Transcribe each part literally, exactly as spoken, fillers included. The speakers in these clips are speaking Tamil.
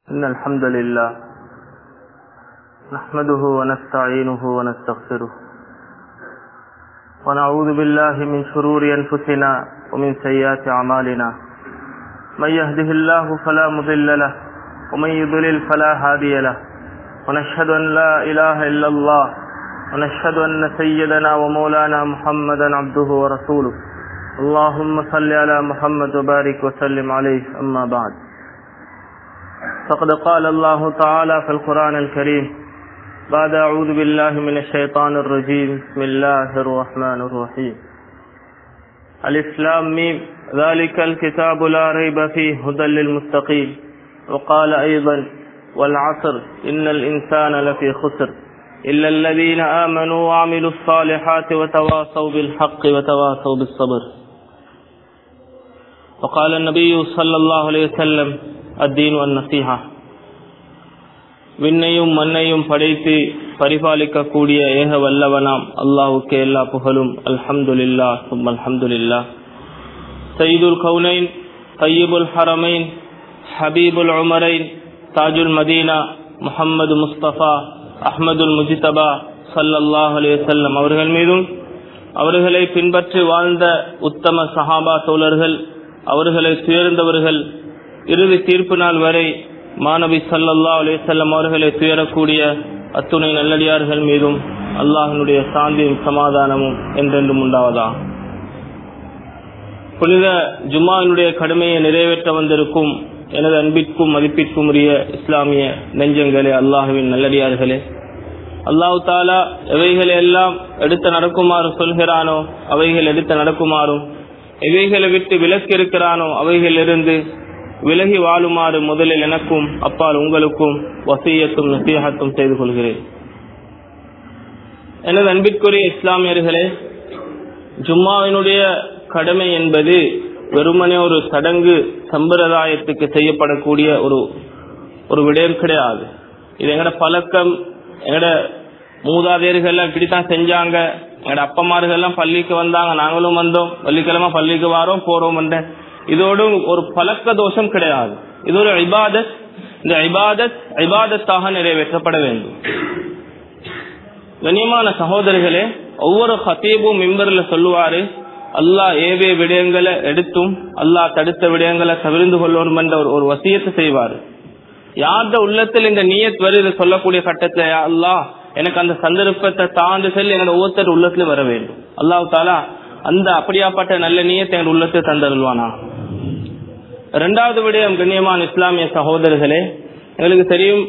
إن الحمد لله نحمده ونستعينه ونستغفره ونعوذ بالله من شرور أنفسنا ومن سيئات أعمالنا من يهده الله فلا مضل له ومن يضلل فلا هادي له ونشهد أن لا إله إلا الله ونشهد أن سيدنا ومولانا محمدا عبده ورسوله اللهم صل على محمد وبارك وسلم عليه أما بعد فقد قال الله تعالى في القرآن الكريم بعد أعوذ بالله من الشيطان الرجيم بسم الله الرحمن الرحيم الإسلام ميم ذلك الكتاب لا ريب فيه هدى للمتقين وقال أيضا والعصر إن الإنسان لفي خسر إلا الذين آمنوا وعملوا الصالحات وتواصوا بالحق وتواصوا بالصبر وقال النبي صلى الله عليه وسلم الدين والنصيحة விண்ணையும் மண்ணையும் படைத்து பரிபாலிக்க கூடிய ஏக வல்லவனாம் அல்லாஹ்வுக்கே எல்லா புகழும் அல்ஹம்துலில்லாஹ் சும்ம அல்ஹம்துலில்லாஹ் சய்யிதுல் கௌனைன் தய்யிபுல் ஹரமைன் ஹபீபுல் உமரைன் தாஜுல் மதீனா முஹம்மது முஸ்தபா அஹ்மதுல் முஜ்தபா ஸல்லல்லாஹு அலைஹி வஸல்லம் அவர்கள் மீதும் அவர்களை பின்பற்றி வாழ்ந்த உத்தம சஹாபா தோழர்கள் அவர்களை துயர்ந்தவர்கள் இறுதி தீர்ப்பு நாள் வரை மாநபி ஸல்லல்லாஹு அலைஹி வஸல்லம் அவர்களை துயரக்கூடிய அத்துணை நல்லடியார்கள் மீதும் அல்லாஹ்வினுடைய சாந்தியும் சமாதானமும் என்றென்றும் உண்டாவதா. புனித ஜும்மாவினுடைய கடமையை நிறைவேற்ற வந்திருக்கும் எனது அன்பிற்கும் மதிப்பிற்கும் உரிய இஸ்லாமிய நெஞ்சங்களே, அல்லாஹ்வின் நல்லடியார்களே, அல்லாஹ் தாலா எவைகளை எல்லாம் எடுத்து நடக்குமாறு சொல்கிறானோ அவைகள் எடுத்து நடக்குமாறும், எவைகளை விட்டு விலக்கி இருக்கிறானோ அவைகளிலிருந்து விலகி வாழுமாறு முதலில் எனக்கும் அப்பால் உங்களுக்கும் வசியத்தும் நசீஹத்தும் செய்து கொள்கிறேன். எனது அன்பிற்குரிய இஸ்லாமியர்களே, ஜும்மாவினுடைய கடமை என்பது வெறுமனே ஒரு சடங்கு சம்பிரதாயத்துக்கு செய்யப்படக்கூடிய ஒரு ஒரு விடயம் கிடையாது. இது எங்கட பழக்கம். எங்கட மூதாதையர்கள்லாம் இப்படித்தான் செஞ்சாங்க. எங்கட அப்பமார்கள்லாம் பள்ளிக்கு வந்தாங்க, நாங்களும் வந்தோம், வெள்ளிக்கிழமை பள்ளிக்கு வாரோம் போறோம் என்ற இதோடு ஒரு பழக்க தோஷம் கிடையாது. இது ஒரு இபாதத். இந்த இபாதத் இபாதத்தாக நிறைவேற்றப்பட வேண்டும். கண்ணியமான சகோதரர்களே, ஒவ்வொரு ஹத்தீபும் மிம்பர்ல சொல்லுவாரு, அல்லாஹ் ஏவே விடயங்களை எடுத்தும் அல்லாஹ் தடுத்த விடயங்களை தவிர்த்து கொள்ளணும் என்ற ஒரு வசியத்தை செய்வாரு. யார்த உள்ளத்தில் இந்த நியத் வருது சொல்லக்கூடிய கட்டத்துல, அல்லாஹ் எனக்கு அந்த சந்தர்ப்பத்தை தாண்டு செல் எங்களோட ஒவ்வொருத்தர் உள்ளத்துல வர வேண்டும். அல்லாஹ் தாலா அந்த அப்படியாப்பட்ட நல்ல நியத்தை எங்க உள்ளத்தை தந்தருள்வானா. இரண்டாவது விடயம், கண்ணியமான இஸ்லாமிய சகோதரர்களே, எங்களுக்கு தெரியும்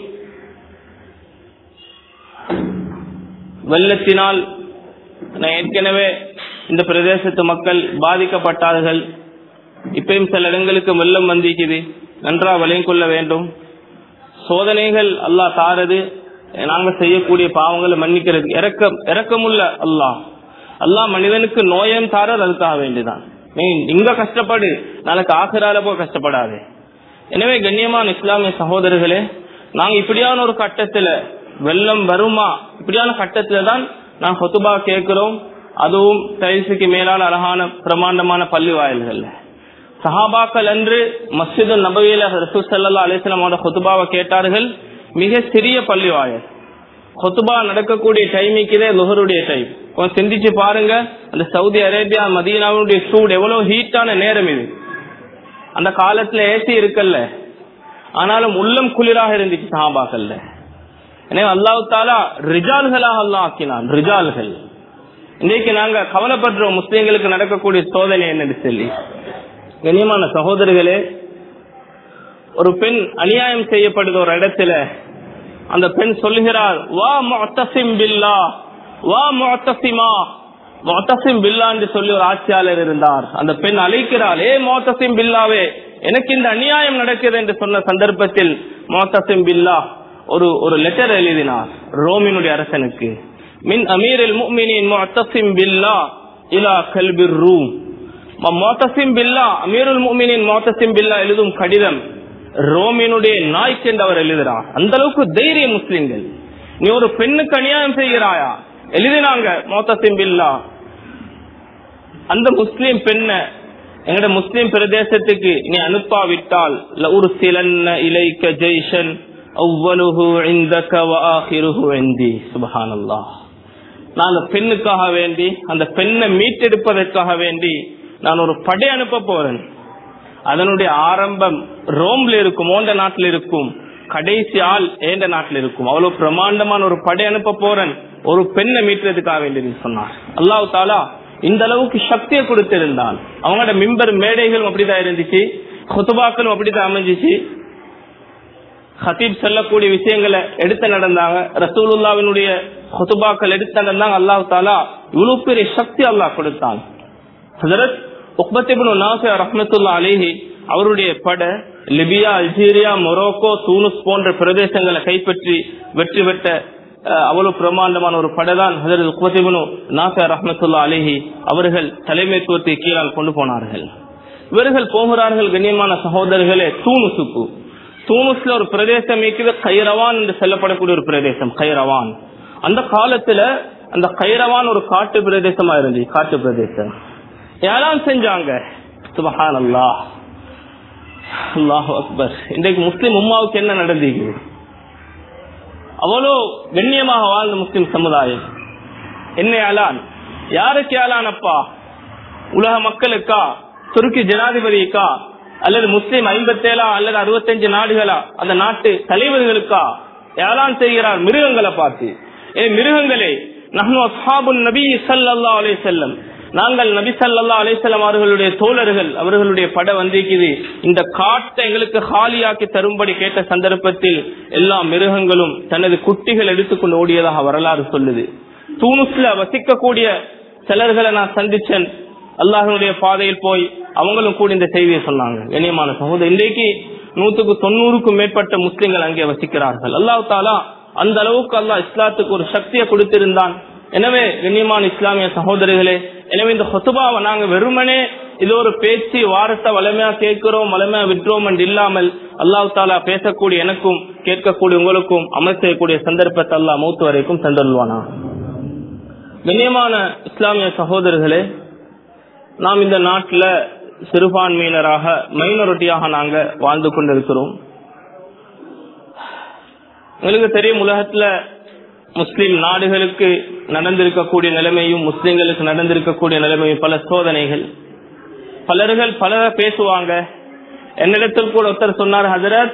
வெள்ளத்தினால் ஏற்கனவே இந்த பிரதேசத்து மக்கள் பாதிக்கப்பட்டார்கள். இப்பயும் சில இடங்களுக்கு வெள்ளம் வந்திக்குது, நன்றா விளையும் கொள்ள வேண்டும். சோதனைகள் அல்லாஹ் தாரது, நாங்க செய்யக்கூடிய பாவங்களை மன்னிக்கிறது. இறக்க இறக்கமுள்ள அல்லாஹ் அல்லாஹ் மனிதனுக்கு நோயம் தாரது, அதுக்காக வேண்டிதான். நீ இங்க கஷ்டப்படு, நாளைக்கு ஆசிரால போய் கஷ்டப்படாது. எனவே கண்ணியமான இஸ்லாமிய சகோதரர்களே, நாங்க இப்படியான ஒரு கட்டத்துல வெள்ளம் வருமா, இப்படியான கட்டத்துல தான் நான் ஹுதுபா கேட்கிறோம். அதுவும் டைல்ஸுக்கு மேலான அழகான பிரமாண்டமான பள்ளி வாயில்கள். சஹாபாக்கள் அன்று மஸ்ஜிது நபவியில ரசூல் ஸல்லல்லாஹு அலைஹி வஸல்லம் அவரோட ஹுதுபாவை கேட்டார்கள். மிக சிறிய பள்ளி வாயில். ஹுதுபா நடக்கக்கூடிய டைமிக்குதே லுஹருடைய டைம். கொஞ்சம் சிந்திச்சு பாருங்க, அந்த சவுதி அரேபியா மதீனாவுடைய சூடு எவ்வளவு ஹீட்டான நேரம் இது. அந்த காலத்துல ஏசி இருக்கல்ல, ஆனாலும் உள்ளம் குளிராக இருந்துச்சு சஹாபாக்கள்ல. எனவே அல்லாஹ் தாலா ரிஜால்களாக அல்லாஹ் ஆக்கினான். ரிஜால்கள். இன்னைக்கு நாங்க கவலைப்படுறோம் முஸ்லிம்களுக்கு நடக்கக்கூடிய சோதனை என்னன்னு சொல்லி. கண்ணியமான சகோதரர்களே, ஒரு பெண் அநியாயம் செய்யப்படுது ஒரு இடத்துல. அந்த பெண் சொல்லுகிறார், வா முஅத்தஸிம் பில்லாஹ் வா முஅத்தஸிமா. முஅத்தஸிம் பில்லாஹ் என்று சொல்லி ஒரு ஆட்சியாளர் இருந்தார். அந்த பெண் அழைக்கிறாள், ஏ முஅத்தஸிம் பில்லாவே, எனக்கு இந்த அநியாயம் நடக்குது என்று சொன்ன சந்தர்ப்பத்தில் முஅத்தஸிம் பில்லாஹ் ஒரு ஒரு லெட்டர் எழுதினார் ரோமினுடைய அரசனுக்கு. மின் அமீரில் முஃமினீன் முஅத்தஸிம் பில்லாஹ் இலா கல்பிர் ரூம். முஅத்தஸிம் பில்லாஹ், அமீருல் முஃமினீன் முஅத்தஸிம் பில்லாஹ் எழுதும் கடிதம் ரோமினுடைய நாய்க்கு என்று அவர் எழுதுறார். அந்த அளவுக்கு தைரியம் முஸ்லிம்கள். நீ ஒரு பெண்ணுக்கு அநியாயம் செய்கிறாயா, எழுதினாங்க முஅத்தஸிம் பில்லாஹ். அந்த முஸ்லிம் பெண்ண எங்கட முஸ்லிம் பிரதேசத்துக்கு நீ அனுப்பாவிட்டால் லஉர்சிலன்ன இலைக ஜைஷன் அவ்வலுஹு இந்தக வ ஆகிருஹு இந்தி. சுப்ஹானல்லாஹ். நான் அந்த பெண்ணுக்காக வேண்டி, அந்த பெண்ணை மீட்டெடுப்பதற்காக வேண்டி நான் ஒரு படை அனுப்ப போறேன். அதனுடைய ஆரம்பம் ரோம்ல இருக்கும், ஓண்ட நாட்டில் இருக்கும், கடைசி ஆள் ஏண்ட நாட்டில் இருக்கும். அவ்வளவு பிரமாண்டமான ஒரு படை அனுப்ப போறேன் ஒரு பெண்ணை மீட்டுறதுக்காக வேண்டி சொன்னார். அல்லாஹ் தாலா இந்த அளவுக்கு சக்தியை கொடுத்திருந்தான். அவங்களோட மிம்பர் மேடைகளும் அப்படிதான் இருந்துச்சு, குத்துபாக்களும் அப்படிதான் அமைஞ்சிச்சு. ஹதீப் சொல்லக்கூடிய விஷயங்களை எடுத்து நடந்தாங்க. ரசூலுல்லாஹ்வினுடைய குத்துபாக்கள் எடுத்து நடந்தாங்க. அல்லாஹ் தாலா இவ்வளவு பெரிய சக்தி அல்லாஹ் கொடுத்தான். ஹஜ்ரத் உக்பத் இப்னு நாஃபி ரஹ்மத்துல்லாஹி அலைஹி அவருடைய பட லிபியா, அல்ஜீரியா, மொரோக்கோ, தூனுஸ் போன்ற பிரதேசங்களை கைப்பற்றி வெற்றி பெற்ற அவ்வளவு பிரமாண்டமான ஒரு படைதான் ஹஜ்ரத் உக்பத் இப்னு நாஃபி ரஹ்மத்துல்லாஹி அலைஹி அவர்கள் தலைமைத்துவத்தை கீழால் கொண்டு போனார்கள். இவர்கள் போகிறார்கள் கண்ணியமான சகோதரர்களே தூனுசுக்கு. தூனுஸ்ல ஒரு பிரதேசம் இருக்குது, கைரவான் என்று சொல்லப்படக்கூடிய ஒரு பிரதேசம். கைரவான் அந்த காலத்துல அந்த கைரவான் ஒரு காட்டு பிரதேசமா இருந்துச்சு, காட்டு பிரதேசம். ஏலாம் செஞ்சாங்க. சுப்ஹானல்லாஹ், அல்லாஹு அக்பர். இன்றைக்கு முஸ்லிம் உம்மாவுக்கு என்ன நடந்தீங்க? அவ்வளோ கண்ணியமாக வாழ்ந்த முஸ்லிம் சமுதாயம் என்ன ஏலான்? யாருக்கு ஏலான் அப்பா? உலக மக்களுக்கா? துருக்கி ஜனாதிபதிக்கா? அல்லது முஸ்லிம் ஐம்பத்தேழா அல்லது அறுபத்தஞ்சு நாடுகளா? அந்த நாட்டு தலைவர்களுக்கா ஏலான் செய்கிறார்? மிருகங்களை பார்த்து, ஏ மிருகங்களே, நஹ்னு அஸ்ஹாபுன் நபி ஸல்லல்லாஹு அலைஹி வஸல்லம், நாங்கள் நபி ஸல்லல்லாஹு அலைஹி வஸல்லம் அவர்களுடைய தோழர்கள், அவர்களுடைய படை வந்திருக்குது, இந்த காட்டை எங்களுக்கு காலியாக்கி தரும்படி கேட்ட சந்தர்ப்பத்தில் எல்லா மிருகங்களும் தனது குட்டிகள் எடுத்துக்கொண்டு ஓடியதாக வரலாறு சொல்லுது. தூனுஸ்ல வசிக்கக்கூடிய சிலர்களை நான் சந்திச்சேன். அல்லாஹ்வுடைய பாதையில் போய் அவங்களும் கூட இந்த செய்தியை சொன்னாங்க. கண்ணியமான சகோதரர், இன்றைக்கு நூற்றுக்கு தொண்ணூறுக்கும் மேற்பட்ட முஸ்லிம்கள் அங்கே வசிக்கிறார்கள். அல்லாஹ் தாலா அந்த அளவுக்கு அல்லாஹ் இஸ்லாத்துக்கு ஒரு சக்தியை கொடுத்திருந்தான். எனவே கண்ணியமான இஸ்லாமிய சகோதரர்களே, எனவே இந்த ஹுதுபாவை நாங்க வெறுமனே இது ஒரு பேச்சு வாரத்தை வளமையா கேட்கிறோம் வளமையா விட்டுறோம் என்று இல்லாமல் அல்லாஹ் தாலா பேசக்கூடிய எனக்கும் கேட்கக்கூடிய உங்களுக்கும் அமல் செய்யக்கூடிய சந்தர்ப்பத்தை அல்லாஹ் மௌத்து வரைக்கும் தந்தருள்வானா. கண்ணியமான இஸ்லாமிய சகோதரர்களே, நாம் இந்த நாட்டில் சிறுபான்மையினராக மைனாரிட்டியாக நாங்க வாழ்ந்து கொண்டிருக்கிறோம். உங்களுக்கு தெரியும், உலகத்துல முஸ்லிம் நாடுகளுக்கு நடந்திருக்கக்கூடிய நிலைமையும் முஸ்லிம்களுக்கு நடந்திருக்கக்கூடிய நிலைமையும் பல சோதனைகள். பலர்கள் பலர பேசுவாங்க. என்னிடத்தில் கூட ஒருத்தர் சொன்னார், ஹஜரத்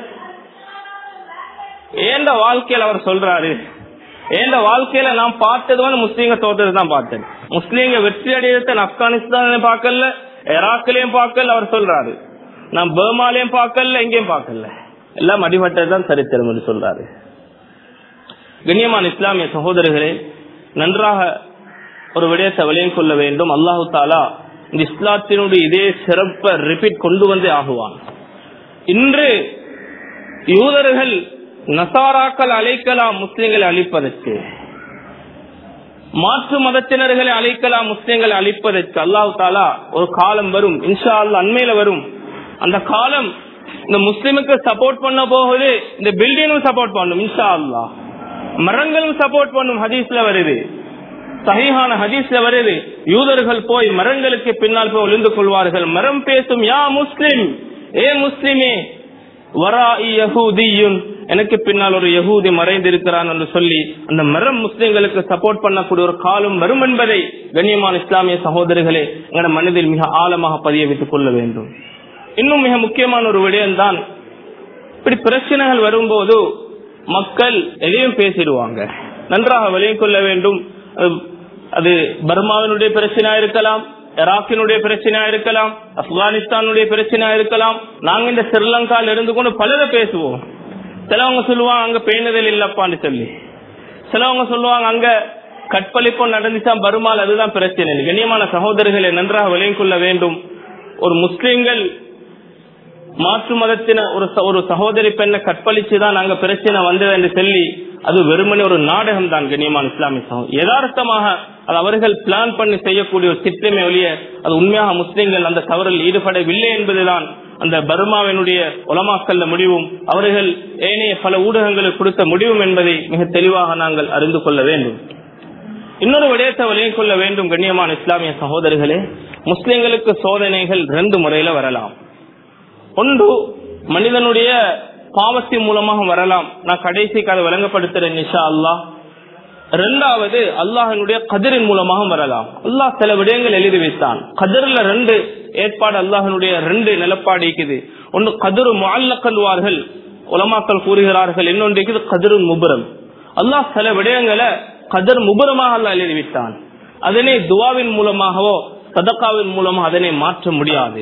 ஏண்ட வாழ்க்கையில் அவர் சொல்றாரு, ஏண்ட வாழ்க்கையில நான் பார்த்தது வந்து முஸ்லீம்க தோற்றது தான் பார்த்தேன். முஸ்லீம்க வெற்றி அடையத்தை ஆப்கானிஸ்தான் பார்க்கல, ஈராக்லயும் பார்க்கல. அவர் சொல்றாரு, நான் பர்மாலையும் பார்க்கல, எங்கேயும் பார்க்கல, எல்லாம் அடிபட்டதுதான் சரித்திரம் என்று சொல்றாரு. கண்ணியமான இஸ்லாமிய சகோதரர்களே, நன்றாக ஒரு விடயத்தை விளையம் கொள்ள வேண்டும். அல்லாஹு தாலா இந்த இஸ்லாத்தினுடைய இதே சிறப்பை ரிப்பீட் கொண்டு வந்தே ஆகுவான். இன்று யூதர்கள் நசாராக்கள் அழைக்கலாம் முஸ்லிம்களை அழிப்பதற்கு, மாற்று மதத்தினர்களை அழைக்கலாம் முஸ்லிம்களை அழிப்பதற்கு. அல்லாஹ் தாலா ஒரு காலம் வரும், இன்ஷா அல்லாஹ் அண்மையில வரும். அந்த காலம் இந்த முஸ்லிமுக்கு சப்போர்ட் பண்ண போகுது, இந்த பில்டிங்கும் சப்போர்ட் பண்ணும் இன்ஷா அல்லாஹ், மரங்களும் சப்போர்ட் பண்ணும். ஹதீஸ்ல வருது, சஹீஹான ஹதீஸ்ல வருது, யூதர்கள் போய் மரங்களுக்கு பின்னால் போய் ஒளிந்து கொள்வார்கள். மரம் பேசும், யா முஸ்லிம், ஏ முஸ்லிமே, வராஇ யஹூதியுன், எனக்கு பின்னால் ஒரு யஹூதி மறைந்திருக்கிறான் என்று சொல்லி அந்த மரம் முஸ்லிம்களுக்கு சப்போர்ட் பண்ணக்கூடிய ஒரு காலம் வரும் என்பதை கண்ணியமான இஸ்லாமிய சகோதரர்களே எங்களோட மனதில் மிக ஆழமாக பதிய வைத்துக் கொள்ள வேண்டும். இன்னும் மிக முக்கியமான ஒரு விடயம் தான், இப்படி பிரச்சனைகள் வரும்போது மக்கள் எதையும் பேசிடுவாங்க. நன்றாக விளையும் கொள்ள வேண்டும். அது பர்மாவினுடைய பிரச்சனையா இருக்கலாம், ஈராக்கினுடைய பிரச்சனையா இருக்கலாம், ஆப்கானிஸ்தானுடைய பிரச்சனையா இருக்கலாம். நாங்க இந்த ஸ்ரீலங்கால இருந்து கொண்டு பலரை பேசுவோம். சிலவங்க சொல்லுவாங்க அங்க பேணுதல் இல்லப்பான்னு சொல்லி, சிலவங்க சொல்லுவாங்க அங்க கற்பழிப்பம் நடந்துச்சா பர்மால், அதுதான் பிரச்சனை. கண்ணியமான சகோதரர்களை நன்றாக விளையும் கொள்ள வேண்டும். ஒரு முஸ்லிம்கள் மாற்று மதத்தின ஒரு ஒரு சகோதரி பெண்ணை கற்பழிச்சுதான் அங்க பிரச்சனை வந்தது என்று சொல்லி அது வெறுமனே ஒரு நாடகம் தான். கண்ணியமான இஸ்லாமிய சகோதரர், யதார்த்தமாக அது அவர்கள் பிளான் பண்ணி செய்யக்கூடிய ஒரு திட்டமே ஒழிய அது உண்மையாக முஸ்லிம்கள் அந்த தவறில் ஈடுபடவில்லை என்பதுதான் அந்த பர்மாவினுடைய உலமாக்கல்ல முடிவும் அவர்கள் ஏனைய பல ஊடகங்களுக்கு கொடுத்த முடிவும் என்பதை மிக தெளிவாக நாங்கள் அறிந்து கொள்ள வேண்டும். இன்னொரு விடயத்தை விளையும் கொள்ள வேண்டும். கண்ணியமான இஸ்லாமிய சகோதரர்களே, முஸ்லிம்களுக்கு சோதனைகள் ரெண்டு முறையில வரலாம். ஒன்று மனிதனுடைய பாவத்தின் மூலமாக வரலாம். நான் கடைசிக்கு அதை விளங்கப்படுத்துறேன் இன்ஷா அல்லாஹ். இரண்டாவது அல்லாஹ்வினுடைய கதிரின் மூலமாக வரலாம். அல்லாஹ் சில விடயங்கள் எழுதி வைத்தான். கதிரில ரெண்டு ஏற்பாடு, அல்லாஹ்வினுடைய ரெண்டு நிலப்பாடு இருக்குது. ஒன்று கதிரு முஅல்லக்கல்வார்கள் உலமாக்கள் கூறுகிறார்கள், இன்னொன்று கதிரு முபரம். அல்லாஹ் சில விடயங்களை கதிர் முபரமாக அல்லாஹ் எழுதி வைத்தான். அதனை துவாவின் மூலமாகவோ சதகாவின் மூலமாக அதனை மாற்ற முடியாது.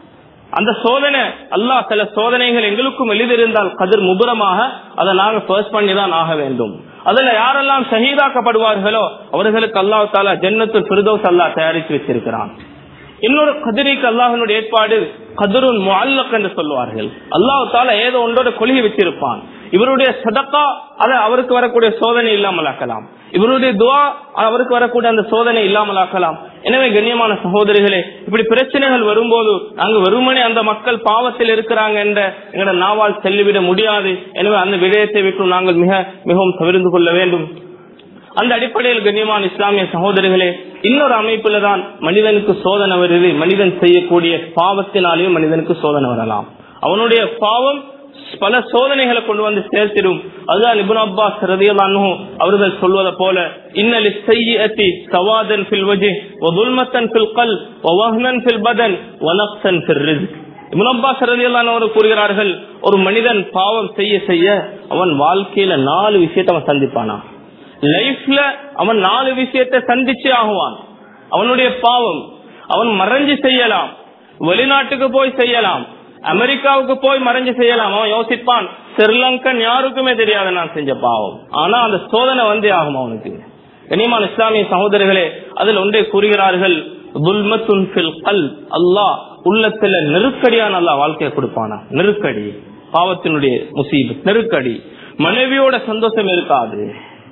அந்த சோதனை அல்லாஹ் சில சோதனைகள் எங்களுக்கும் எழுதியிருந்தால் கதிர் முபரமாக அதை நாங்கள் ஃபர்ஸ்ட் பண்ணி தான் ஆக வேண்டும். அதுல யாரெல்லாம் ஷஹீதாக்கப்படுவார்களோ அவர்களுக்கு அல்லாஹ் தஆலா ஜன்னத்துல் ஃபிர்தௌஸ் அல்லாஹ் தயாரித்து வச்சிருக்கிறான். இன்னொரு கதிரிக்கு அல்லாஹ்வினுடைய ஏற்பாடு கதிருன் முஅல்லக் என்று சொல்வார்கள். அல்லாஹ் தஆலா ஏதோ ஒன்றோட கொள்கை வச்சிருப்பான். இவருடைய சதகா அதை அவருக்கு வரக்கூடிய சோதனை இல்லாமல் ஆக்கலாம், இவருடைய துவா அவருக்கு வரக்கூடிய அந்த சோதனை இல்லாமல் ஆக்கலாம். எனவே கண்ணியமான சகோதரிகளே, இப்படி பிரச்சனைகள் வரும்போது நாங்க வெறுமனே அந்த மக்கள் பாவத்தில் இருக்கிறாங்க என்ற எங்களோட நாவால் செல்லிவிட முடியாது. எனவே அந்த விடயத்தை விட்டு நாங்கள் மிக மிகவும் தவிர்த்து கொள்ள வேண்டும். அந்த அடிப்படையில் கண்ணியமான இஸ்லாமிய சகோதரிகளே, இன்னொரு அமைப்புல தான் மனிதனுக்கு சோதனை வருது. மனிதன் செய்யக்கூடிய பாவத்தினாலேயும் மனிதனுக்கு சோதனை வரலாம். அவனுடைய பாவம் பல சோதனைகளை கொண்டு வந்து சேர்த்திடும். அதுதான் இப்னு அப்பாஸ் ரலியல்லாஹு அன்ஹு அவர்கள் சொல்வதை போல, இன்னலி ஸய்யிஅத்தி சவாதன் ஃபில் வஜ்ஹ் வ ظுல்மத்தன் ஃபில் கல்ப் வ வஹ்னன் ஃபில் பதன் வ நக்ஸன் ஃபில் ரிஸ்க். இப்னு அப்பாஸ் ரலியல்லாஹு அன்ஹு அவர்கள் கூறுகிறார்கள், ஒரு மனிதன் பாவம் செய்ய செய்ய அவன் வாழ்க்கையில நாலு விஷயத்தை அவன் சந்திப்பானா. லைஃப்ல அவன் நாலு விஷயத்தை சந்திச்சு ஆகுவான். அவனுடைய பாவம் அவன் மறைஞ்சு செய்யலாம், வெளிநாட்டுக்கு போய் செய்யலாம், அமெரிக்காவுக்கு போய் மறைஞ்சு செய்யலாம். அவன் யோசிப்பான், ஸ்ரீலங்கன் யாருக்குமே தெரியாது நான் செஞ்ச பாவம். ஆனா அந்த சோதனை வந்தே ஆகும் அவனுக்கு. கண்ணியமான இஸ்லாமிய சகோதரர்களே, அதில் ஒன்றை கூறுகிறார்கள், ظுல்மத்துன் ஃபில் கல்ப். அல்லாஹ் உள்ளத்துல நெருக்கடியான அல்லாஹ் வாழ்க்கையை கொடுப்பானா. நெருக்கடி, பாவத்தினுடைய முசீபத், நெருக்கடி. மனைவியோட சந்தோஷம் இருக்காது.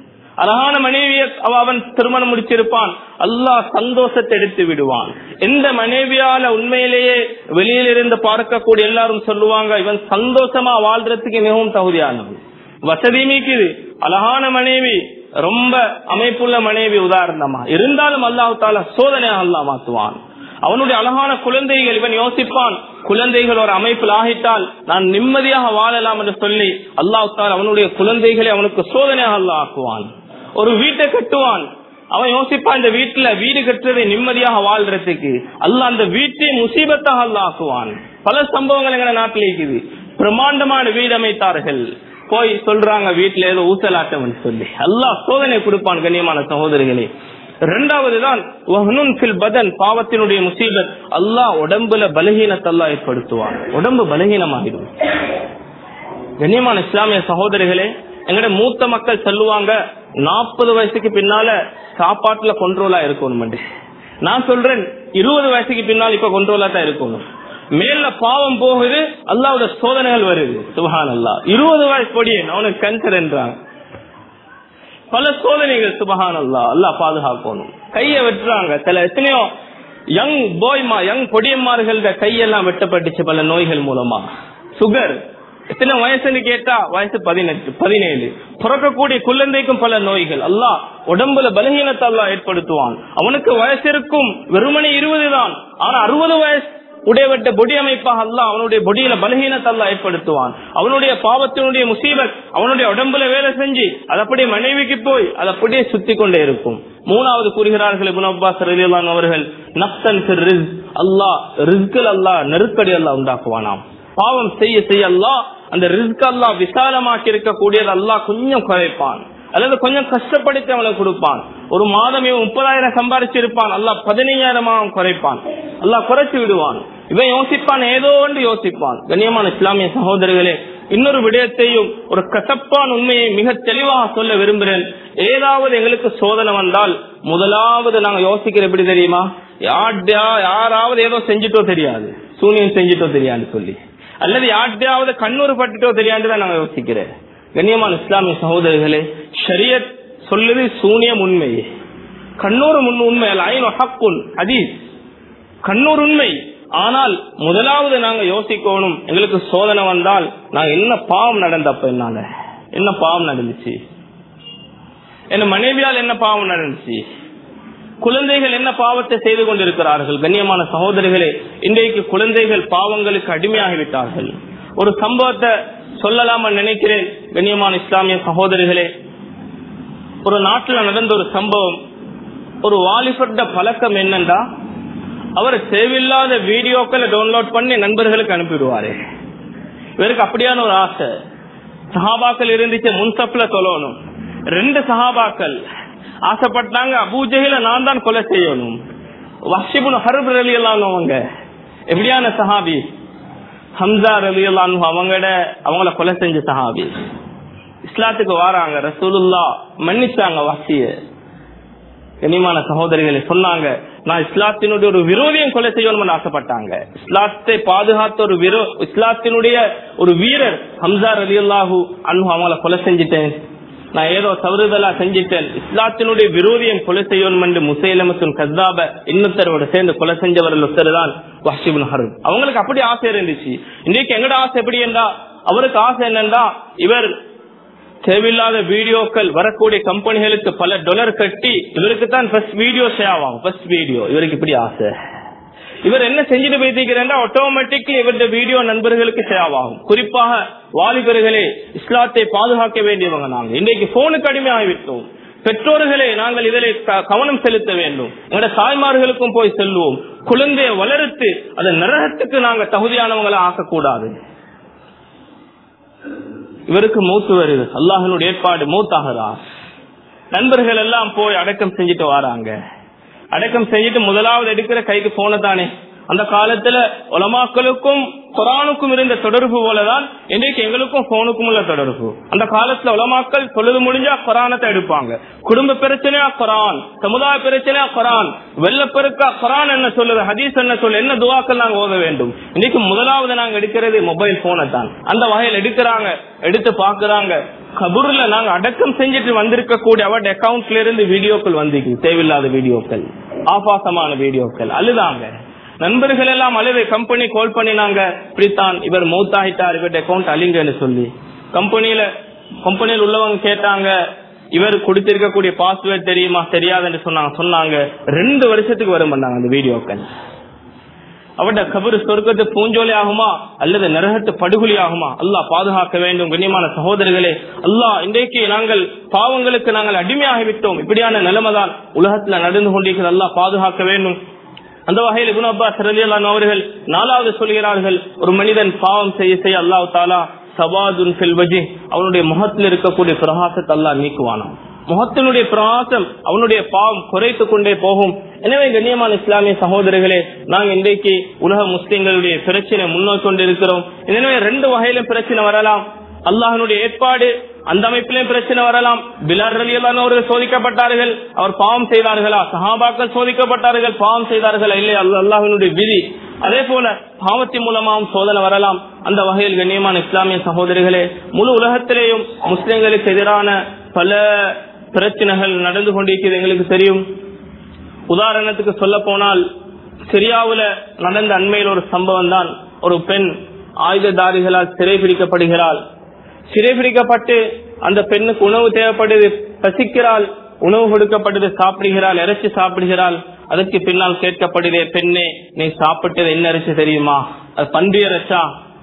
அழகான மனைவியை அவன் திருமணம் முடிச்சிருப்பான், அல்லாஹ் சந்தோஷத்தை எடுத்து விடுவான். எந்த மனைவியால உண்மையிலேயே வெளியிலிருந்து பார்க்கக்கூடிய எல்லாரும் சொல்லுவாங்க, இவன் சந்தோஷமா வாழ்றதுக்கு மிகவும் தகுதியானவன், வசதி மீக்குது, அழகான மனைவி, ரொம்ப அமைப்புள்ள மனைவி உதாரணமா இருந்தாலும் அல்லாஹ் தஆலா சோதனையாக அல்லாஹ் மாத்துவான். அவனுடைய அழகான குழந்தைகள், இவன் யோசிப்பான், குழந்தைகள் ஒரு அமைப்பில் ஆகிட்டால் நான் நிம்மதியாக வாழலாம் என்று சொல்லி அல்லாஹ் தஆலா அவனுடைய குழந்தைகளை அவனுக்கு சோதனையாக அல்லாஹ் ஆக்குவான். ஒரு வீட்டை கட்டுவான், அவன் யோசிப்பான், இந்த வீட்டுல வீடு கட்டுறதை நிம்மதியாக வாழ்றதுக்கு அல்லாஹ் அந்த வீட்டை முசீபத்தாக அல்லாஹ் ஆக்குவான். பல சம்பவங்கள் எங்க நாட்டில் இருக்குது. பிரம்மாண்டமான வீடு அமைத்தார்கள், போய் சொல்றாங்க வீட்டுல ஏதோ ஊசலாட்டம் சொல்லி அல்லாஹ் சோதனை கொடுப்பான். கண்ணியமான சகோதரிகளே, இரண்டாவது தான் பதன், பாவத்தினுடைய முசீபத். அல்லாஹ் உடம்புல பலகீனத்தை அல்லாஹ் ஏற்படுத்துவான், உடம்பு பலகீனமாகிடும். கண்ணியமான இஸ்லாமிய சகோதரிகளே, எங்கட மூத்த மக்கள் சொல்லுவாங்க, நாற்பது வயசுக்கு பின்னால சாப்பாட்டுல கொண்ட்ரோலா இருக்கணும். நான் சொல்றேன், இருபது வயசுக்கு பின்னால் இப்ப கொண்ட்ரோலா தான் இருக்கணும். மேல பாவம் போகுது, அல்லாஹ்வோட சோதனைகள் வருது. சுப்ஹானல்லாஹ், இருபது வயசு பொடியே அவனுக்கு கேன்சர் என்றாங்க, பல சோதனைகள். சுப்ஹானல்லாஹ், அல்லாஹ் பாதுகாக்கணும். கைய வெட்டுறாங்க, சில எத்தனையோ யங் பாய்மா யங் பொடியம்மார்கள் கையெல்லாம் வெட்டப்பட்டுச்சு பல நோய்கள் மூலமா. சுகர், எத்தனை வயசுன்னு கேட்டா வயசு பதினெட்டு பதினேழு. பிறக்கக்கூடிய குழந்தைக்கும் பல நோய்கள். அல்லாஹ் உடம்புல பலகீனத்தை அல்லாஹ் ஏற்படுத்துவான். அவனுக்கு வயசு இருக்கும் வெறுமனே இருபது தான், ஆனா அறுபது வயசு உடையவட்ட பொடி அமைப்பாக அல்லாஹ் அவனுடைய பொடியில பலகீனத்தை அல்லாஹ் ஏற்படுத்துவான். அவனுடைய பாவத்தினுடைய முசீபத் அவனுடைய உடம்புல வேலை செஞ்சு அது அப்படியே மனைவிக்கு போய் அது அப்படியே சுத்தி கொண்டே இருக்கும். மூணாவது கூறுகிறார்கள் இப்னு அப்பாஸ் ரலியல்லாஹு அன்ஹு அவர்கள், நக்ஸன் ஃபிர் ரிஸ்க். அல்லாஹ் ரிஸ்கில் அல்லாஹ் நெருக்கடி அல்லாஹ் உண்டாக்குவானாம். பாவம் செய்ய செய்ய அல்லாஹ் அந்த ரிஸ்க் அல்லாஹ் விசாலமாக்கி இருக்கக்கூடியது அல்லாஹ் கொஞ்சம் குறைப்பான், அல்லது கொஞ்சம் கஷ்டப்படுத்தி அவனுக்கு கொடுப்பான். ஒரு மாதம் இவன் முப்பதாயிரம் சம்பாதிச்சிருப்பான், அல்லாஹ் பதினைஞ்சாயிரமாக குறைப்பான், அல்லாஹ் குறைச்சு விடுவான். இவன் யோசிப்பான், ஏதோ ஒன்று யோசிப்பான். கண்ணியமான இஸ்லாமிய சகோதரர்களே, இன்னொரு விடயத்தையும் ஒரு கசப்பான உண்மையை மிக தெளிவாக சொல்ல விரும்புகிறேன். ஏதாவது எங்களுக்கு சோதனை வந்தால் முதலாவது நாங்க யோசிக்கிற எப்படி தெரியுமா, யாராவது ஏதோ செஞ்சுட்டோ தெரியாது, சூனியம் செஞ்சுட்டோ தெரியாது சொல்லி, அல்லது யார்ட்டையாவது கண்ணூறு பட்டுட்டோ தெரியாண்டுதான் நாங்க யோசிக்கிறேன். கண்ணியமான இஸ்லாமிய சகோதரர்களே, ஷரியத் சொல்லுது சூனியம் உண்மை, கண்ணூறு முன் உண்மை, ஹதீஸ் கண்ணூர் உண்மை. ஆனால் முதலாவது நாங்க யோசிக்கணும், எங்களுக்கு சோதனை வந்தால் நான் என்ன பாவம் நடந்தப்ப, என்னால என்ன பாவம் நடந்துச்சு, என்ன மனைவியால் என்ன பாவம் நடந்துச்சு, குழந்தைகள் என்ன பாவத்தை செய்து கொண்டிருக்கிறார்கள்? கண்ணியமான சகோதரிகளே, இன்றைக்கு குழந்தைகள் பாவங்களுக்கு அடிமையாகிவிட்டார்கள். ஒரு சம்பவத்தை சொல்லலாம நினைக்கிறேன். கண்ணியமான இஸ்லாமிய சகோதரிகளே, ஒரு நாட்டில் நடந்த ஒரு சம்பவம். ஒரு வாலிபர்ட பழக்கம் என்னன்னா, அவர் தேவையில்லாத வீடியோக்களை டவுன்லோட் பண்ணி நண்பர்களுக்கு அனுப்பிடுவாரு. இவருக்கு அப்படியான ஒரு ஆசை. சஹாபாக்கள் இருந்துச்சு, முன்சப்ல சொல்லணும். ரெண்டு சஹாபாக்கள் ஆசைப்பட்டாங்க, அபூஜஹில நான் தான் கொலை செய்யணும். வஹ்ஷ் இப்னு ஹர்ப் ரலியல்லாஹு அவங்க எப்படியான சஹாபி? ஹம்சா ரலியல்லாஹு அவங்கட அவங்கள கொலை செஞ்ச சஹாபி. இஸ்லாத்துக்கு வாராங்க, ரசூலுல்லாஹ் மன்னிச்சாங்க வஹ்ஷிய. கண்ணியமான சகோதரிகளை சொன்னாங்க, நான் இஸ்லாத்தினுடைய ஒரு விரோதியம் கொலை செய்யணும்னு ஆசைப்பட்டாங்க. இஸ்லாத்தை பாதுகாத்த ஒரு விரோ இஸ்லாத்தினுடைய ஒரு வீரர் ஹம்சா ரலியல்லாஹு அன்ஹு அவங்கள கொலை செஞ்சிட்டேன். நான் ஏதோ தவறுதலா செஞ்சிட்டேன். இஸ்லாத்தினுடைய விரோதியம் கொலை செய்யணும் என்று முசைலமத்துல் கஸ்ஸாப இன்னொருத்தரோட சேர்ந்து கொலை செஞ்சவர்கள் ஒருத்தர் தான் வஹ்ஷ் இப்னு ஹர்ப். அவங்களுக்கு அப்படி ஆசை இருந்துச்சு. இன்னைக்கு எங்கட ஆசை எப்படி என்றா, அவருக்கு ஆசை என்னன்னா, இவர் தேவையில்லாத வீடியோக்கள் வரக்கூடிய கம்பெனிகளுக்கு பல டாலர் கட்டி இவருக்கு தான் ஃபர்ஸ்ட் வீடியோ ஷேர் ஆகும். ஃபர்ஸ்ட் வீடியோ இவருக்கு இப்படி ஆசை. இவர் என்ன செஞ்சுட்டு போயிருக்கிறா, ஆட்டோமேட்டிக்லி இவருடைய வீடியோ நண்பர்களுக்கு ஷேர் ஆகும். குறிப்பாக வாலிபர்களே, இஸ்லாத்தை பாதுகாக்க வேண்டியவங்க நாங்க இன்றைக்கு போனுக்கு அடிமை ஆகிவிட்டோம். பெற்றோர்களே, நாங்கள் இதில் கவனம் செலுத்த வேண்டும். எங்களுடைய தாய்மார்களுக்கும் போய் செல்வோம். குழந்தையை வளர்த்து அதை நரகத்துக்கு நாங்க தகுதியானவங்களை ஆக்கக்கூடாது. இவருக்கு மூத்து வருது, அல்லாஹ்வினுடைய ஏற்பாடு, மூத்தாகிறார். நண்பர்கள் எல்லாம் போய் அடக்கம் செஞ்சுட்டு வராங்க. அடக்கம் செஞ்சுட்டு முதலாவது எடுக்கிற கைக்கு போன தானே. அந்த காலத்துல உலமாக்களுக்கும் குரானுக்கும் இருந்த தொடர்பு போலதான் இன்றைக்கு எங்களுக்கும் போனுக்கும் உள்ள தொடர்பு. அந்த காலத்துல உலமாக்கள் தொழுது முடிஞ்சா குரானத்தை எடுப்பாங்க. குடும்ப பிரச்சனையா குரான், சமுதாய பிரச்சனையா குரான், வெள்ளப்பெருக்கா குரான் என்ன சொல்லுது, ஹதீஸ் என்ன சொல்லு, என்ன துவாக்கள் நாங்க ஓத வேண்டும். இன்னைக்கு முதலாவது நாங்க எடுக்கிறது மொபைல் போனை தான். அந்த வகையில் எடுக்கிறாங்க, எடுத்து பாக்குறாங்க. கபூர்ல நாங்க அடக்கம் செஞ்சுட்டு வந்திருக்க கூடிய அவருடைய அக்கௌண்ட்ல இருந்து வீடியோக்கள் வந்திருக்கு, தேவையில்லாத வீடியோக்கள், ஆபாசமான வீடியோக்கள். அழுதாங்க. நண்பர்கள் எல்லாம் அழுது கம்பெனி கால் பண்ணினாங்க, இப்படித்தான் இவர் மௌத்தாகிட்டார், இவருடைய அக்கௌண்ட் அழிங்கன்னு சொல்லி. கம்பெனியில கம்பெனியில் உள்ளவங்க கேட்டாங்க, இவர் கொடுத்திருக்கக்கூடிய பாஸ்வேர்ட் தெரியுமா? தெரியாதுன்னு சொன்னாங்க. சொன்னாங்க ரெண்டு வருஷத்துக்கு வரும் பண்ணாங்க அந்த வீடியோக்கள். அவருடைய கபர் சொர்க்கத்து பூஞ்சோலை ஆகுமா அல்லது நரகத்து படுகொலி ஆகுமா? அல்லாஹ் பாதுகாக்க வேண்டும். கண்ணியமான சகோதரர்களே, அல்லாஹ் இன்றைக்கு நாங்கள் பாவங்களுக்கு நாங்கள் அடிமையாகிவிட்டோம். இப்படியான நிலைமைதான் உலகத்துல நடந்து கொண்டிருக்கிறது. அல்லாஹ் பாதுகாக்க வேண்டும். அந்த வகையில் இப்னு அப்பாஸ் ரலியல்லாஹு அன்ஹு அவர்கள் நாலாவது சொல்கிறார்கள், ஒரு மனிதன் பாவம் செய்ய செய்ய அல்லாஹ் தஆலா சவாதுன் ஃபில் வஜ்ஹ், அவனுடைய முகத்தில் இருக்கக்கூடிய பிரகாசத்தை அல்லாஹ் நீக்குவானாம். முகத்தினுடைய பிரகாசம் அவனுடைய பாவம் குறைத்து கொண்டே போகும். எனவே கண்ணியமான இஸ்லாமிய சகோதரர்களே, நாங்கள் இன்றைக்கு உலக முஸ்லிம்களுடைய பிரச்சனை முன்னோக்கி கொண்டு இருக்கிறோம். எனவே ரெண்டு வகையிலும் பிரச்சனை வரலாம். அல்லாஹ்வுடைய ஏற்பாடு, அந்த அமைப்பிலும் பிரச்சனை வரலாம். பிலால் ரலியல்லாஹு அன்ஹு அவர்கள் சோதிக்கப்பட்டார்கள், அவர் பாவம் செய்தார்களா? சஹாபாக்கள் சோதிக்கப்பட்டார்கள், பாவம் செய்தார்களா? இல்லை, அல்லாஹ்வினுடைய விதி. அதே போல பாவத்தின் மூலமாகவும் சோதனை வரலாம். அந்த வகையில் கண்ணியமான இஸ்லாமிய சகோதரிகளே, முழு உலகத்திலேயும் முஸ்லிம்களுக்கு எதிரான பல பிரச்சனைகள் நடந்து கொண்டிருக்கிறது, எங்களுக்கு தெரியும். உதாரணத்துக்கு சொல்ல போனால், சிரியாவுல நடந்த அண்மையில் ஒரு சம்பவம் தான். ஒரு பெண் ஆயுததாரிகளால் சிறைபிடிக்கப்படுகிறாள். சிறைபிடிக்கப்பட்டு அந்த பெண்ணுக்கு உணவு தேவைப்படுது, பசிக்கிறாள், உணவு கொடுக்கப்படுது, சாப்பிடுகிறாள், இறைச்சி சாப்பிடுகிறாள். அதற்கு பின்னால் கேட்கப்படுதே, பெண்ணே நீ சாப்பிட்டது என்ன இறைச்சி தெரியுமா? அது பன்றி இறைச்சா?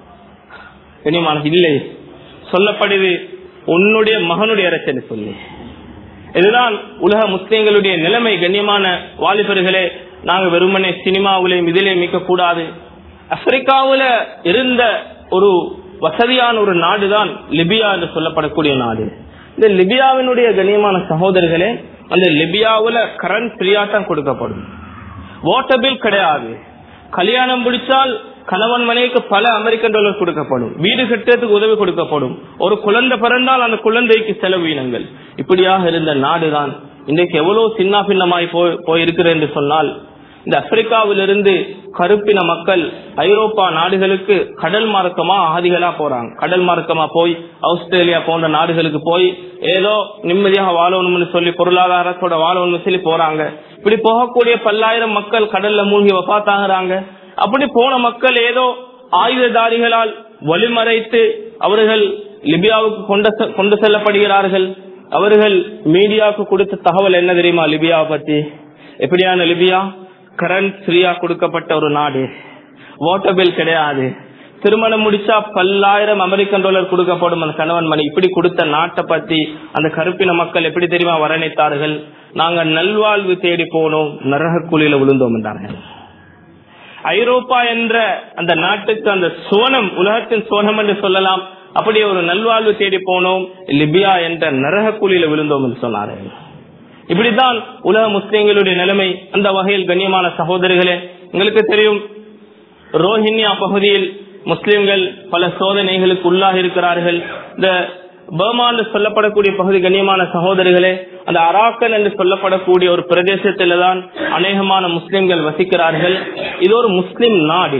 தெரியுமா? இல்லை. சொல்லப்படுது உன்னுடைய மகனுடைய இறைச்சி சொல்லி. இதுதான் உலக முஸ்லிம்களுடைய நிலைமை. கண்ணியமான வாலிபர்களே, நாங்க வெறுமனே சினிமாவிலேயும் இதிலே மிக்க கூடாது. ஆப்பிரிக்காவுல இருந்த ஒரு வசதியான ஒரு நாடுதான் லிபியா என்று சொல்லப்படக்கூடிய நாடு. இந்த லிபியாவினுடைய கண்ணியமான சகோதரர்களே, அந்த லிபியாவுல கரண்ட் ஃப்ரீயா தான் கொடுக்கப்படும், வாட்டர் பில் கிடையாது. கல்யாணம் முடிச்சால் கணவன் மனைவிக்கு பல அமெரிக்கன் டாலர் கொடுக்கப்படும், வீடு கட்டுறதுக்கு உதவி கொடுக்கப்படும், ஒரு குழந்தை பிறந்தால் அந்த குழந்தைக்கு செலவீனங்கள். இப்படியாக இருந்த நாடுதான் இன்றைக்கு எவ்வளவு சின்ன பின்னமாய் போயிருக்கிறது என்று சொன்னால், இந்த ஆப்பிரிக்காவிலிருந்து கருப்பின மக்கள் ஐரோப்பா நாடுகளுக்கு கடல் மார்க்கமா ஆதிகளா போறாங்க. கடல் மார்க்கமா போய் ஆஸ்திரேலியா போன்ற நாடுகளுக்கு போய் ஏதோ நிம்மதியாக வாழணும்னு சொல்லி, பொருளாதாரத்தோட வாழணும்னு சொல்லி போறாங்க. இப்படி போகக்கூடிய பல்லாயிரம் மக்கள் கடல்ல மூழ்கி வஃபாத்தாகிறாங்க. அப்படி போன மக்கள் ஏதோ ஆயுததாரிகளால் வழிமறைத்து அவர்கள் லிபியாவுக்கு கொண்டு செல்லப்படுகிறார்கள். அவர்கள் மீடியாவுக்கு கொடுத்த தகவல் என்ன தெரியுமா? லிபியாவை பத்தி எப்படியான லிபியா? கரண்ட் ஃப்ரீயா கொடுக்கப்பட்ட ஒரு நாடு, வாட்டர் பில் கிடையாது, திருமணம் முடிச்சா பல்லாயிரம் அமெரிக்கன் டாலர் கொடுக்கப்படும் அந்த கணவன் மணி. இப்படி கொடுத்த நாட்டை பத்தி அந்த கருப்பின மக்கள் எப்படி தெரியுமா வர்ணித்தார்கள்? நாங்க நல்வாழ்வு தேடி போனோம், நரக குழியில விழுந்தோம் என்றார்கள். ஐரோப்பா என்ற அந்த நாட்டுக்கு அந்த சோனம், உலகத்தின் சோனம் என்று சொல்லலாம், அப்படியே ஒரு நல்வாழ்வு தேடி போனோம், லிபியா என்ற நரக குழியில விழுந்தோம் என்று சொன்னார்கள். இப்படித்தான் உலக முஸ்லிம்களுடைய நிலைமை. அந்த வகையில் கண்ணியமான சகோதரிகளே, உங்களுக்கு தெரியும் ரோஹின்யா பகுதியில் முஸ்லிம்கள் பல சோதனைகளுக்கு உள்ளாக இருக்கிறார்கள். இந்த பர்மா என்று சொல்லப்படக்கூடிய பகுதி கண்ணியமான சகோதரிகளே, அந்த அராக்கன் என்று சொல்லப்படக்கூடிய ஒரு பிரதேசத்தில தான் அநேகமான முஸ்லிம்கள் வசிக்கிறார்கள். இது ஒரு முஸ்லிம் நாடு.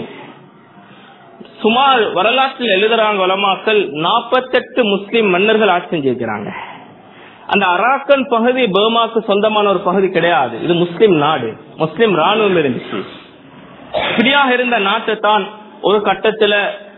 சுமார் வரலாற்றில் எழுதுறாங்க உலமாக்கள், நாற்பத்தி எட்டு முஸ்லிம் மன்னர்கள் ஆட்சி செஞ்சிருக்கிறாங்க. அந்த அராக்கன் பகுதி பர்மாக்கு சொந்தமான ஒரு பகுதி கிடையாது. இது முஸ்லிம் நாடு, முஸ்லிம் ராணுவம் இருந்துச்சு. இப்படியாக இருந்த நாட்டை தான் ஒரு கட்டத்துல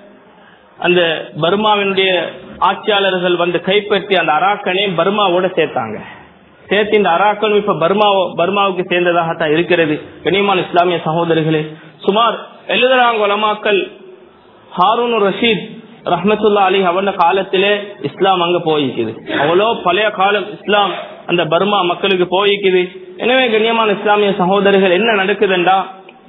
அந்த பர்மாவினுடைய ஆட்சியாளர்கள் வந்து கைப்பற்றி அந்த அராக்கனை பர்மாவோட சேர்த்தாங்க. சேர்த்து இந்த அராக்கன் இப்ப பர்மா பர்மாவுக்கு சேர்ந்ததாகத்தான் இருக்கிறது. கண்ணியமான இஸ்லாமிய சகோதரர்களே, சுமார் எழுதுறாங்க உலமாக்கள், ஹாரூன் ரஷீத் ரஹ்மத்துல்லா அலி அவன காலத்திலே இஸ்லாம் அங்க போயிக்குது. அவ்வளோ பழைய காலம் இஸ்லாம் அந்த பர்மா மக்களுக்கு போயிக்குது. எனவே கண்ணியமான இஸ்லாமிய சகோதரர்கள், என்ன நடக்குதுண்டா,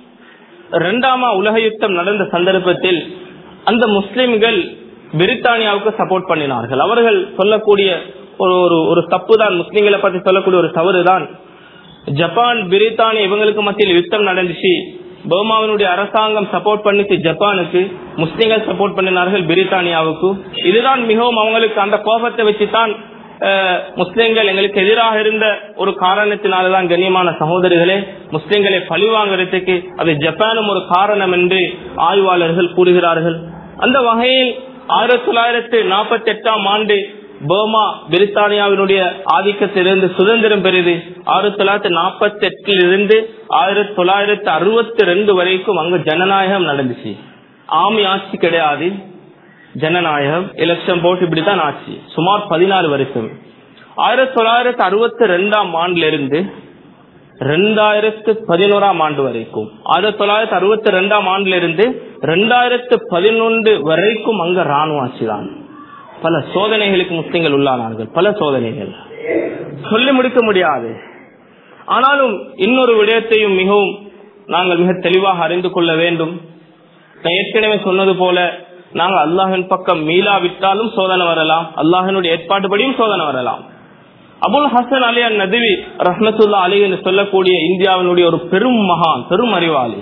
இரண்டாம் உலக யுத்தம் நடந்த சந்தர்ப்பத்தில் அந்த முஸ்லிம்கள் பிரித்தானியாவுக்கு சப்போர்ட் பண்ணினார்கள். அவர்கள் சொல்லக்கூடிய ஒரு ஒரு தப்பு தான், முஸ்லிம்களை பத்தி சொல்லக்கூடிய ஒரு தவறு தான், ஜப்பான் பிரித்தானியா இவங்களுக்கு மத்தியில் யுத்தம் நடந்துச்சு. பர்மாவினுடைய அரசாங்கம் சப்போர்ட் பண்ணிச்சு ஜப்பானுக்கு, முஸ்லிம்கள் சப்போர்ட் பண்ணினார்கள் பிரித்தானியாவுக்கு. இதுதான் மிகவும் அவங்களுக்கு அந்த கோபத்தை வச்சுதான் முஸ்லிம்கள் எங்களுக்கு எதிராக இருந்த ஒரு காரணத்தினால்தான் கண்ணியமான சகோதரிகளே, முஸ்லிம்களை பழிவாங்கிறதுக்கு அது ஜப்பானும் ஒரு காரணம் என்று ஆய்வாளர்கள் கூறுகிறார்கள். அந்த வகையில் ஆயிரத்தி தொள்ளாயிரத்தி நாற்பத்தி எட்டாம் ஆண்டு பர்மா பிரித்தானியாவினுடைய ஆதிக்கத்திலிருந்து சுதந்திரம் பெறுது. ஆயிரத்தி தொள்ளாயிரத்தி நாற்பத்தி எட்டில் இருந்து ஆயிரத்தி தொள்ளாயிரத்தி அறுபத்தி ரெண்டு வரைக்கும் அங்கு ஜனநாயகம் நடந்துச்சு. ஆமி ஆட்சி கிடையாது, ஜனநாயகம், எலெக்ஷன் போட்டு இப்படித்தான் ஆட்சி, சுமார் பதினாறு வருஷம். ஆயிரத்தி தொள்ளாயிரத்தி அறுபத்தி ரெண்டாம் ஆண்டுல இருந்து ரெண்டாயிரத்து பதினோராம் ஆண்டு வரைக்கும், ஆயிரத்தி தொள்ளாயிரத்தி அறுபத்தி ரெண்டாம் ஆண்டுல இருந்து ரெண்டாயிரத்து பதினொன்று வரைக்கும் அங்க ராணுவ ஆட்சி தான். பல சோதனைகளுக்கு முஸ்லிம்கள் உள்ளானார்கள், பல சோதனைகள் சொல்லி முடிக்க முடியாது. ஆனாலும் இன்னொரு விடயத்தையும் மிகவும் நாங்கள் மிக தெளிவாக அறிந்து கொள்ள வேண்டும். நான் ஏற்கனவே சொன்னது போல, நாங்கள் அல்லாஹின் பக்கம் மீளாவிட்டாலும் சோதனை வரலாம், அல்லாஹினுடைய ஏற்பாட்டுப்படியும் சோதனை வரலாம். அபுல் ஹசன் அலி அன் நதுவி ரஹ்மத்துல்லா அலி என்று சொல்லக்கூடிய இந்தியாவினுடைய ஒரு பெரும் மகான், பெரும் அறிவாளி.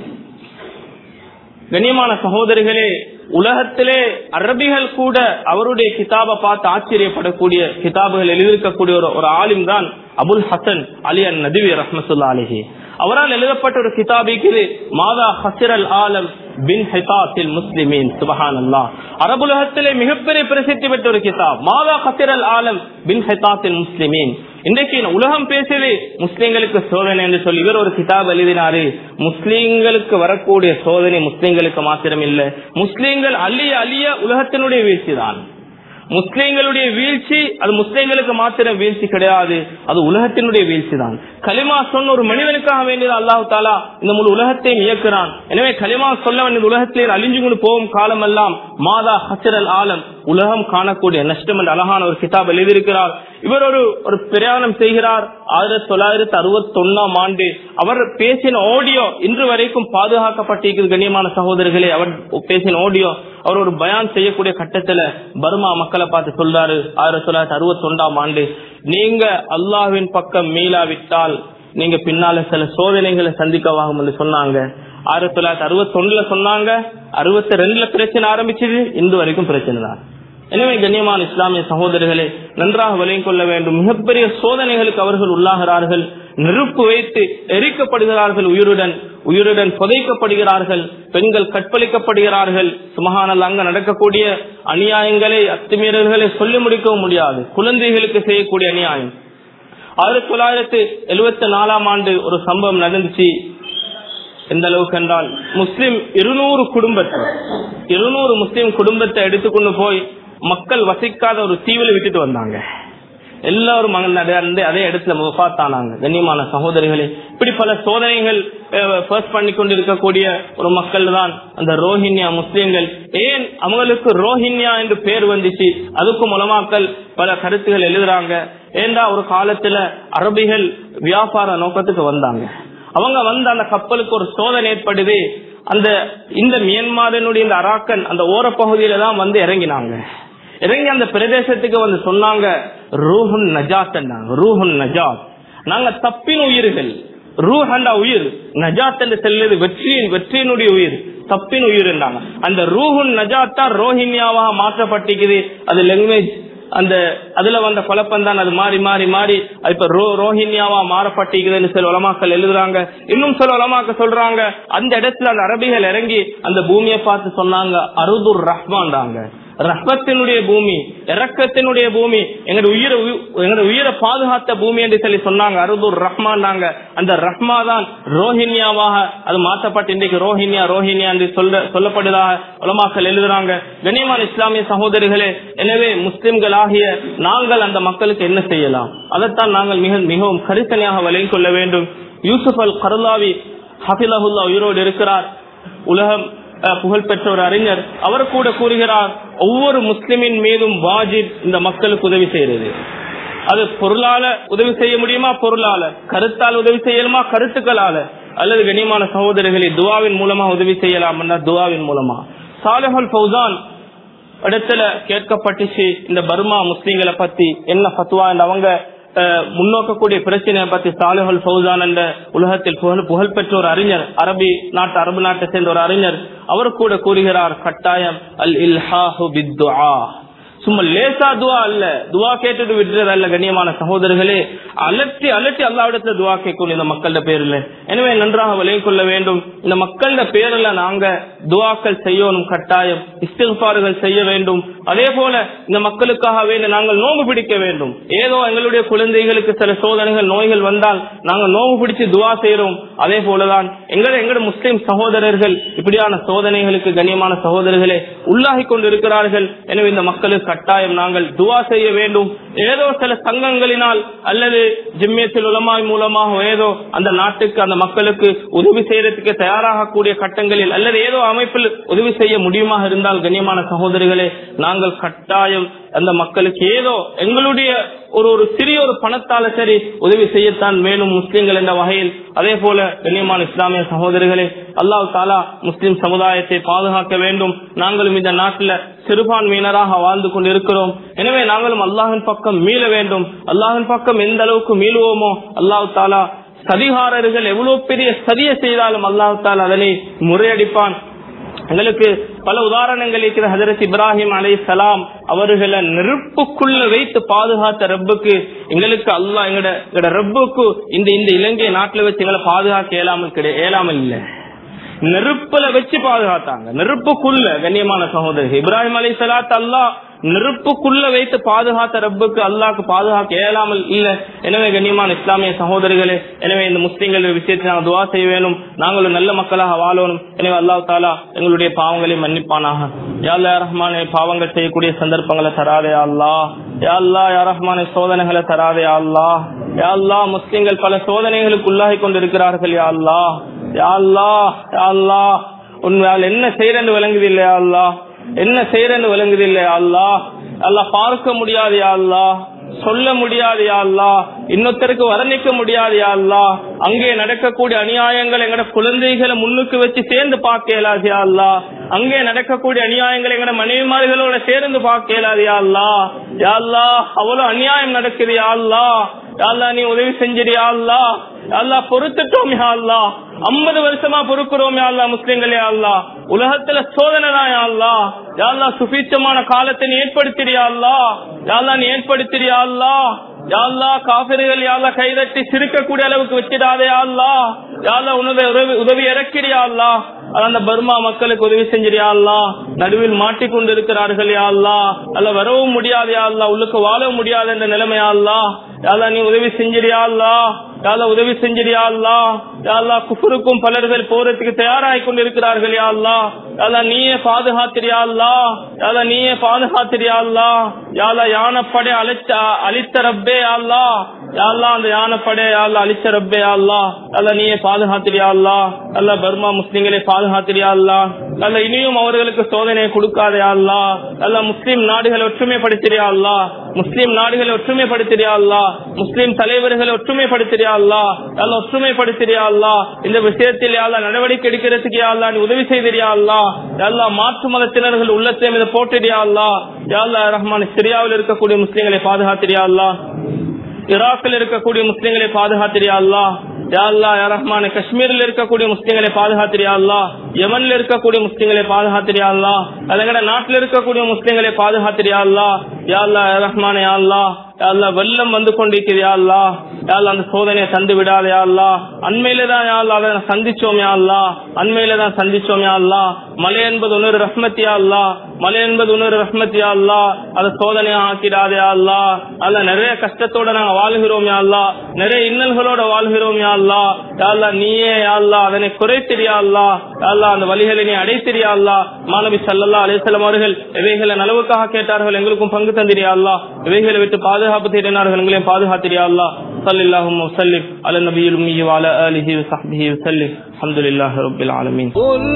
கண்ணியமான சகோதரிகளே, உலகத்திலே அரபிகள் கூட அவருடைய கிதாபை பார்த்து ஆச்சரியப்படக்கூடிய கிதாபுகள் எழுதியிருக்கக்கூடிய ஒரு ஆலிம் தான் அபுல் ஹசன் அலி அன் நதுவி ரஹ்மத்துல்லா அலிஹி. அவரால் எழுதப்பட்ட ஒரு கிதாபிக்கு மாதா ஹசிரல் ஆலம் பின் ஹிதாத்தில் முஸ்லிமீன். சுபஹானல்லாஹ், அரபுலகத்திலே மிகப்பெரிய பிரசித்தி பெற்ற ஒரு கிதாப் மாதா ஹசிரல் ஆலம் பின் ஹிதாத்தில் முஸ்லிமீன். இன்றைக்கு உலகம் பேசுது முஸ்லிம்களுக்கு சோதனை என்று சொல்லி இவர் ஒரு கிதாப் எழுதினாரு. முஸ்லிம்களுக்கு வரக்கூடிய சோதனை முஸ்லிம்களுக்கு மாத்திரம் இல்ல, முஸ்லிம்கள் அழிய அழிய உலகத்தினுடைய வீழ்ச்சி தான். முஸ்லிம்களுடைய வீழ்ச்சி அது முஸ்லிம்களுக்கு மாத்திரம் வீழ்ச்சி கிடையாது, அது உலகத்தினுடைய வீழ்ச்சி தான். கலிமா சொன்ன ஒரு மனிதனுக்காக வேண்டியது அல்லாஹ் தாலா இந்த முழு உலகத்தையும் இயக்குறான். எனவே கலிமா சொல்ல வேண்டிய உலகத்திலே அழிஞ்சு கொண்டு போகும் காலம் எல்லாம் மாதா ஹசரல் ஆலம், உலகம் காணக்கூடிய நஷ்டம் என்று அழகான ஒரு கிதாப் எழுதியிருக்கிறார். இவர் ஒரு ஒரு பிரயாணம் செய்கிறார். ஆயிரத்தி தொள்ளாயிரத்தி அறுபத்தி ஒன்னாம் ஆண்டு அவர் பேசின ஆடியோ இன்று வரைக்கும் பாதுகாக்கப்பட்டிருக்கிறது. கண்ணியமான சகோதரர்களே, அவர் பேசின ஆடியோ அவர் ஒரு பயான் செய்யக்கூடிய கட்டத்துல பர்மா மக்களை பார்த்து சொல்றாரு. ஆயிரத்தி தொள்ளாயிரத்தி அறுபத்தி ஒன்றாம் ஆண்டு, நீங்க அல்லாஹ்வின் பக்கம் மீளாவிட்டால் நீங்க பின்னால சில சோதனைகளை சந்திக்கவாகும் என்று சொன்னாங்க. ஆயிரத்தி தொள்ளாயிரத்தி அறுபத்தி ஒண்ணுல சொன்னாங்க, அறுபத்தி ரெண்டுல பிரச்சனை ஆரம்பிச்சது, இன்று வரைக்கும் பிரச்சனை தான். எனவே கண்ணியமான இஸ்லாமிய சகோதரர்களே, நன்றாக விளங்கிக் கொள்ள வேண்டும். மிகப்பெரிய சோதனைகளுக்கு அவர்கள் உள்ளாகிறார்கள். நெருப்பு வைத்து எரிக்கப்படுகிறார்கள், உயிருடன் உயிருடன் புதைக்கப்படுகிறார்கள், பெண்கள் கற்பழிக்கப்படுகிறார்கள். சுபஹானல்லாஹ், அங்க நடக்கக்கூடிய அநியாயங்களை அத்துமீறல்களை சொல்லி முடிக்கவும் முடியாது. குழந்தைகளுக்கு செய்யக்கூடிய அநியாயம். ஆயிரத்தி தொள்ளாயிரத்தி எழுபத்தி நாலாம் ஆண்டு ஒரு சம்பவம் நடந்துச்சு. எந்த அளவுக்கு என்றால், முஸ்லிம் இருநூறு குடும்பத்தை இருநூறு முஸ்லிம் குடும்பத்தை எடுத்துக்கொண்டு போய் மக்கள் வசிக்காத ஒரு தீவில் விட்டுட்டு வந்தாங்க. எல்லாரும் அதே இடத்துல வஃபாத்தானாங்க. கண்ணியமான சகோதரிகளே, இப்படி பல சோதனைகள் ஃபேஸ் பண்ணி கொண்டிருக்கக்கூடிய ஒரு மக்கள் தான் அந்த ரோஹின்யா முஸ்லிம்கள். ஏன் அவங்களுக்கு ரோஹின்யா என்று பேர் வந்துச்சு? அதுக்கும் உலமாக்கள் பல கருத்துகள் எழுதுறாங்க. ஏண்டா ஒரு காலத்துல அரபிகள் வியாபார நோக்கத்துக்கு வந்தாங்க. அவங்க வந்து அந்த கப்பலுக்கு ஒரு சோதனை ஏற்படுது. அந்த இந்த மியான்மரினுடைய இந்த அராக்கன் அந்த ஓரப்பகுதியில தான் வந்து இறங்கினாங்க. இறங்கி அந்த பிரதேசத்துக்கு வந்து சொன்னாங்க, ரூஹுன் நஜாத், ரூஹுன் நஜாத், நாங்க தப்பின் உயிர்கள். ரூஹண்டா உயிர், நஜாத் என்று செல்வது வெற்றியின் வெற்றியினுடைய உயிர், தப்பின் உயிர் என்றாங்க. அந்த ரூஹுன் நஜாத் தான் ரோஹின்யாவாக மாற்றப்பட்டிருக்குது. அது லாங்குவேஜ் அந்த அதுல வந்த குழப்பம் தான் அது மாறி மாறி மாறி இப்ப ரோ ரோஹின்யாவா மாறப்பட்டிருக்குதுன்னு சில உலமாக்கள் எழுதுறாங்க. இன்னும் சில உலமாக்கள் சொல்றாங்க, அந்த இடத்துல அந்த அரபிகள் இறங்கி அந்த பூமியை பார்த்து சொன்னாங்க, அருதுர் ரஹ்மான்டாங்க, ரஹ்மத்தினுடைய பூமி, இரக்கத்தினுடைய பூமி, எங்களுடைய உயிரை எங்களுடைய உயிரை பாதுகாத்த பூமி என்று சொல்லி சொன்னாங்க. அருதுர் ரஹ்மான். அந்த ரஹ்மா தான் ரோஹின்யாவாக அது மாற்றப்பட்டு இன்றைக்கு ரோஹின்யா ரோஹின்யா என்று சொல்ல சொல்லப்படுவதாக உலமாக்கள் எழுதுறாங்க. கண்ணியமான இஸ்லாமிய சகோதரிகளே, எனவே முஸ்லிம்கள் ஆகிய நாங்கள் அந்த மக்களுக்கு என்ன செய்யலாம்? அதைத்தான் நாங்கள் மிக மிகவும் கரிசனையாக விளங்கிக் கொள்ள வேண்டும். யூசுப் அல் கர்லாவி ஹஃபிலஹுல்லா உயிரோடு இருக்கிறார். உலகம் புகழ்பெற்ற ஒரு அறிஞர். அவர் கூட கூறுகிறார், ஒவ்வொரு முஸ்லிமின் மீதும் வாஜிப் இந்த மக்களுக்கு உதவி செய்யறது. அது பொருளால உதவி செய்ய முடியுமா, பொருளால, கருத்தால் உதவி செய்யணுமா, கருத்துக்களால, அல்லது கண்ணியமான சகோதரர்களை துவாவின் மூலமா உதவி செய்யலாம், துவாவின் மூலமா. சாலிஹுல் ஃபௌசான் இடத்துல கேட்கப்பட்டுச்சு இந்த பர்மா முஸ்லிம்களை பத்தி என்ன ஃபத்வா, அவங்க முன்னோக்கக்கூடிய பிரச்சனையை பத்தி. சாலிஹுல் ஃபௌசான் என்ற உலகத்தில் புகழ் புகழ்பெற்ற ஒரு அறிஞர், அரபி நாட்டு அரபு நாட்டை சேர்ந்த ஒரு அறிஞர், அவர் கூட கூறுகிறார், கட்டாயம் அல் இல்ஹாஹு பித்துஆ, சும்மா லேசா துவா அல்ல, துவா கேட்டுட்டு விடுறது அல்ல. கண்ணியமான சகோதரர்களே, அலட்டி அலட்டி அல்லாஹ்விடத்துல துவா கேட்கணும் இந்த மக்களோட பேர்ல. எனவே நன்றாக விளங்கிக் கொள்ள வேண்டும், இந்த மக்களோட பேர்ல நாங்க துவாக்கள் செய்யணும், கட்டாயம் இஸ்திக்ஃபார்கள் செய்ய வேண்டும். அதே போல இந்த மக்களுக்காக வேண்டி நாங்கள் நோம்பு பிடிக்க வேண்டும். ஏதோ எங்களுடைய குழந்தைகளுக்கு சில சோதனைகள் நோய்கள் வந்தால் நாங்கள் நோம்பு பிடிச்சு துவா செய்யறோம். அதே போலதான் எங்களை எங்களுடைய முஸ்லிம் சகோதரர்கள் இப்படியான சோதனைகளுக்கு கண்ணியமான சகோதரர்களே உள்ளாகி கொண்டு இருக்கிறார்கள். எனவே இந்த மக்களுக்கு கட்டாயம் நாங்கள் துவா செய்ய வேண்டும். ஏதோ சில சங்கங்களினால் அல்லது ஜிம்மியத்தில் உலமாய் மூலமாக ஏதோ அந்த நாட்டுக்கு அந்த மக்களுக்கு உதவி செய்யறதுக்கு தயாராக கூடிய கட்டங்களில் அல்லது ஏதோ அமைப்பில் உதவி செய்ய முடியுமாக இருந்தால் கண்ணியமான சகோதரிகளே நாங்கள் கட்டாயம் அந்த மக்களுக்கு ஏதோ எங்களுடைய ஒரு ஒரு சிறிய ஒரு பணத்தால சரி உதவி செய்யத்தான் வேணும் முஸ்லிம்கள் என்ற வகையில். அதே போல கண்ணியமான இஸ்லாமிய சகோதரிகளே, அல்லாஹ் தாலா முஸ்லிம் சமுதாயத்தை பாதுகாக்க வேண்டும். நாங்களும் இந்த நாட்டில் சிறுபான்மையினராக வாழ்ந்து கொண்டு இருக்கிறோம். எனவே நாங்களும் அல்லாஹின் பக்கம் மீள வேண்டும். அல்லாஹின் பக்கம் எந்த அளவுக்கு மீளுவோமோ அல்லாஹ் தாலா சதிகாரர்கள் எவ்வளவு பெரிய சதியை செய்தாலும் அல்லாஹ் தாலா அதனை முறையடிப்பான். எங்களுக்கு பல உதாரணங்கள் இருக்கிற. ஹஜரத் இப்ராஹிம் அலைஹிஸ்ஸலாம் அவர்களை நெருப்புக்குள்ள வைத்து பாதுகாத்த ரப்புக்கு எங்களுக்கு அல்லாஹ் எங்கட ரப்புக்கு இந்த இந்த இலங்கை நாட்டில் வச்சு எங்களை பாதுகாக்க இயலாமல் கிடையாது, இயலாமல் இல்லை. நெருப்புல வச்சு பாதுகாத்தாங்க, நெருப்புக்குள்ள. கண்ணியமான சகோதரர், இப்ராஹிம் அலைஹிஸ்ஸலாத்து அல்லாஹ் நெருப்புக்குள்ள வைத்து பாதுகாத்த ரப்புக்கு அல்லாஹ்க்கு பாதுகாக்க இயலாமல் இல்ல. எனவே கண்ணியமான இஸ்லாமிய சகோதரிகளே, எனவே இந்த முஸ்லிம்கள் விஷயத்தை நாங்கள் துவா செய்ய வேணும். நாங்களும் நல்ல மக்களாக வாழணும். எனவே அல்லாஹ் தாலா எங்களுடைய பாவங்களை மன்னிப்பானாக. யா அல்லாஹ் யா ரஹ்மானே, பாவங்கள் செய்யக்கூடிய சந்தர்ப்பங்களை தராதே அல்லாஹ். யா அல்லாஹ் யா ரஹ்மானே, சோதனைகளை தராதே அல்லாஹ். யா அல்லாஹ் முஸ்லிம்கள் பல சோதனைகளுக்கு உள்ளாகி கொண்டிருக்கிறார்கள். யா அல்லாஹ் யா அல்லாஹ் யா அல்லாஹ் உன்னால் என்ன செய்யறன்னு விளங்குது இல்லையா அல்லாஹ், என்ன செய்யறன்னு விளங்குது இல்லையா அல்லாஹ். அல்லாஹ் பார்க்க முடியாது யா அல்லாஹ், சொல்ல முடியாது யா அல்லாஹ், இன்னொருத்தருக்கு வர்ணிக்க முடியாது யா அல்லாஹ். அங்கே நடக்கக்கூடிய அநியாயங்கள் எங்கட குழந்தைகளை முன்னுக்கு வச்சு சேர்ந்து பார்க்க இயலாது யா அல்லாஹ். அங்கே நடக்கக்கூடிய அநியாயங்கள் எங்கட மனைவிமார்களோட சேர்ந்து பார்க்க இயலாது யா அல்லாஹ். யா அல்லாஹ் அவ்வளவு அநியாயம் நடக்குது யா அல்லாஹ். யா அல்லாஹ் நீ உதவி செஞ்சிரு யா அல்லாஹ். யா அல்லாஹ் பொறுத்துட்டோம் யா அல்லாஹ், ஐம்பது வருஷமா பொறுக்கிறோம் யா அல்லாஹ். முஸ்லிம்களே யா அல்லாஹ், உலகத்துல சோதனை தான் யா அல்லாஹ். யா அல்லாஹ் சுபீட்சமான காலத்தை நீ ஏற்படுத்தியா அல்லாஹ். யா அல்லாஹ் நீ ஏற்படுத்தியா அல்லாஹ். யா அல்லாஹ் காஃபிர்கள் யா அல்லாஹ் கைதட்டி சிரிக்கக்கூடிய அளவுக்கு வச்சிடாதே யா அல்லாஹ். யா அல்லாஹ் உன்னுடைய உதவி உதவி இறக்கிறியா அல்லாஹ். அந்த பர்மா மக்களுக்கு உதவி செஞ்சிரியா அல்லாஹ். நடுவில் மாட்டிக்கொண்டிருக்கிறார்கள் யா அல்லாஹ். அல்ல வரவும் முடியாது யா அல்லாஹ், உள்ளுக்கு வாழவும் முடியாது என்ற நிலைமை யா அல்லாஹ். யா அல்லாஹ் நீ உதவி செஞ்சிடியா அல்லாஹ், யா அல்லாஹ் உதவி செஞ்சிடியா அல்லாஹ். யா அல்லாஹ் குஃப்ருக்கும் பலர்கள் போறதுக்கு தயாராகி கொண்டிருக்கிறார்கள் யா அல்லாஹ். யா அல்லாஹ் நீயே பாதுகாத்திரியா அல்லாஹ், யா அல்லாஹ் நீயே பாதுகாத்திரியா அல்லாஹ். யா அல்லாஹ் யானப்படை அழித்த அழித்த ரப்பே யா அல்லாஹ், யா அல்லாஹ் அந்த யானப்படை யா அல்லாஹ் அழிச்ச ரப்பே யா அல்லாஹ். யா அல்லாஹ் நீயே பாதுகாத்திரியா அல்லாஹ். அல்லாஹ் பர்மா முஸ்லிம்களை பாதுகாத்திரியா அல்லாஹ். அல்லாஹ் இனியும் அவர்களுக்கு சோதனையை கொடுக்காதே அல்லாஹ். அல்லாஹ் முஸ்லிம் நாடுகளை ஒற்றுமைப்படுத்தியா அல்லாஹ், முஸ்லிம் நாடுகளை ஒற்றுமைப்படுத்தியா அல்லாஹ், முஸ்லிம் தலைவர்களை ஒற்றுமைப்படுத்தியா அல்லாஹ். அல்லாஹ் ஒற்றுமைப்படுத்தியா அல்லாஹ். இந்த விஷயத்தில் அல்லாஹ் நடவடிக்கை எடுக்கிறதுக்கு அல்லாஹ் நீ உதவி செய்தியா அல்லாஹ். அல்லாஹ் மாற்று மதத்தினர்கள் உள்ளத்தை மீது போட்டியா அல்லாஹ். யா அல்லாஹ் ரஹ்மான் சிரியாவில் இருக்கக்கூடிய முஸ்லிம்களை பாதுகாத்தியா அல்லாஹ், ஈராக்கில் இருக்கக்கூடிய முஸ்லிம்களை பாதுகாத்திரியா அல்லாஹ். யா அல்லாஹ் யா ரஹ்மான் காஷ்மீரில் இருக்கக்கூடிய முஸ்லிம்களை பாதுகாத்திரியா அல்லாஹ், யமன்ல இருக்கக்கூடிய முஸ்லிம்களை பாதுகாத்திரியா அல்லாஹ், அதங்கட நாட்டில் இருக்கக்கூடிய முஸ்லிம்களை பாதுகாத்திரியா அல்லாஹ். யா அல்லாஹ் யா ரஹ்மான் யா அல்லாஹ். யா அல்லாஹ் வெள்ளம் வந்து கொண்டிருக்கிறது யா அல்லாஹ். யா அல்லாஹ் அந்த சோதனையை தந்து விடாதே யா அல்லாஹ். அண்மையில தான் யா அல்லாஹ் அதை சந்திச்சோம் யா அல்லாஹ், அண்மையில தான் சந்திச்சோம் யா அல்லாஹ். மழை என்பது இன்னொரு ரஹ்மத் யா அல்லாஹ், மழை என்பது இன்னொரு ரஹ்மத் யா அல்லாஹ். அதை சோதனையா ஆக்கிடாதே யா அல்லாஹ். அல்ல நிறைய கஷ்டத்தோட நாங்க வாழ்கிறோம் யா அல்லாஹ், நிறைய இன்னல்களோட வாழ்கிறோம் யா அல்லாஹ். யா அல்லாஹ் நீயே யா அல்லாஹ் அதனை குறைத்திரியா அல்லாஹ். யா அல்லாஹ் அந்த வழிகளை நீ அடைத்திரியா அல்லாஹ். மாநபி ஸல்லல்லாஹு அலைஹி வஸல்லம் அவர்கள் இவைகளை நலவுக்காக கேட்டார்கள், எங்களுக்கும் பங்கு தந்திரியா அல்லாஹ். இவைகளை விட்டு பாதுகாப்பு தேடினார்கள், எங்களையும் பாதுகாத்திரியா அல்லாஹ். ஸல்லல்லாஹு வஸல்லிம் அலா நபியில் உம்மி வ அலா ஆலிஹி வ ஸஹ்பிஹி வஸல்லிம். அல்ஹம்துலில்லாஹி ரப்பில் ஆலமீன்.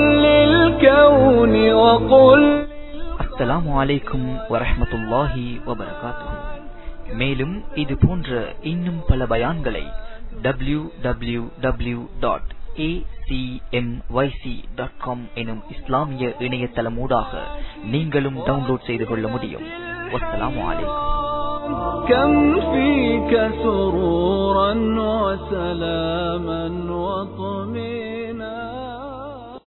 அஸ்ஸலாமு அலைக்கும் வரஹ்மத்துல்லாஹி வபரகாத்துஹு. மேலும் இது போன்ற இன்னும் பல பயான்களை W W W dot A C M Y C dot com எனும் இஸ்லாமிய இணையதளமூடாக நீங்களும் டவுன்லோட் செய்து கொள்ள முடியும். வஸ்ஸலாமு அலைக்கும். كم فيك سرورا وسلاما وطمئنا